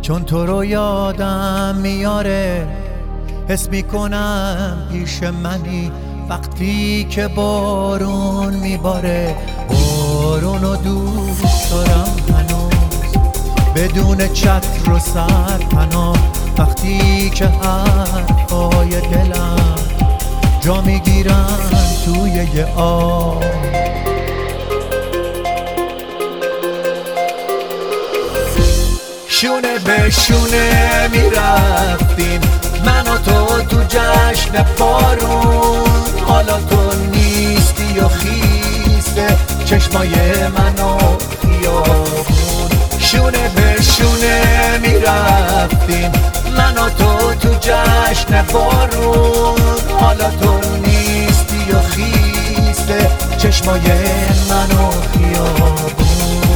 چون تو رو یادم میاره، حس میکنم پیش منی وقتی که بارون میباره. بارونو دوست دارم هنوز بدون چتر و سرپناه، وقتی که حرفای دلم جا میگیرن توی یه آب. شونه به شونه میرفتیم من و تو جشن بارون، حالا تو نیستی و خیسه چشمای من و خیابون. شونه به شونه میرفتیم من و تو جشن بارون، حالا تو نیستی و خیسه چشمای من و خیابون.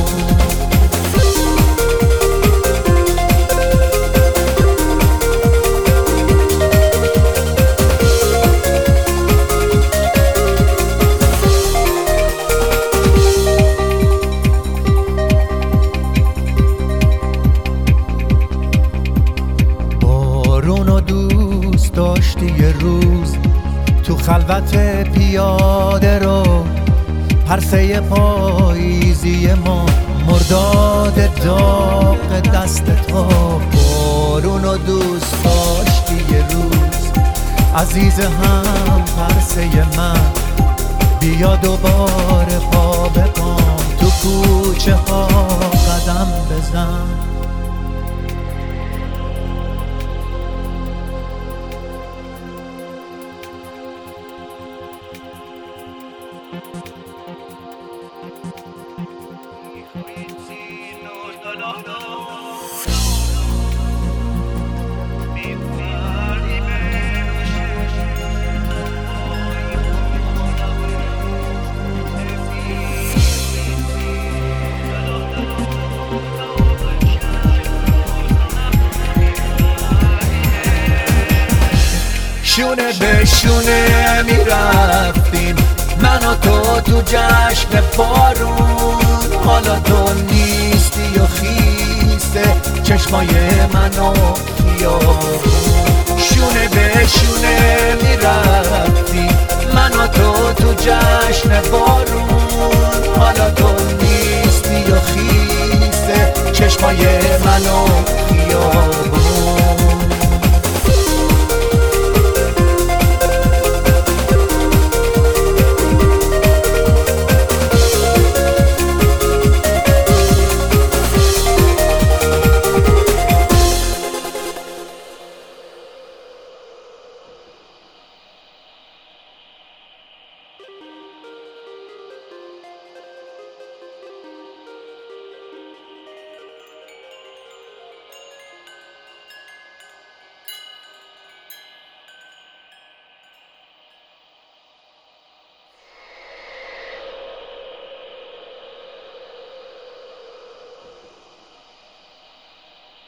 بارونو دوست داشتی یه روز تو خلوت پیاده رو، پرسه پاییزی ما مرداد داغ دست تو. بارونو دوست داشتی یه روز عزیز هم پرسه من، بیا دوباره پا به پام تو کوچه ها قدم بزن. شونه به شونه میرفتیم من و تو جشن بارون، حالا تو نیستی و خیسه چشمای من و خیابون. شونه به شونه میرفتیم من و تو جشن بارون، حالا تو نیستی و خیسه چشمای من و خیابون.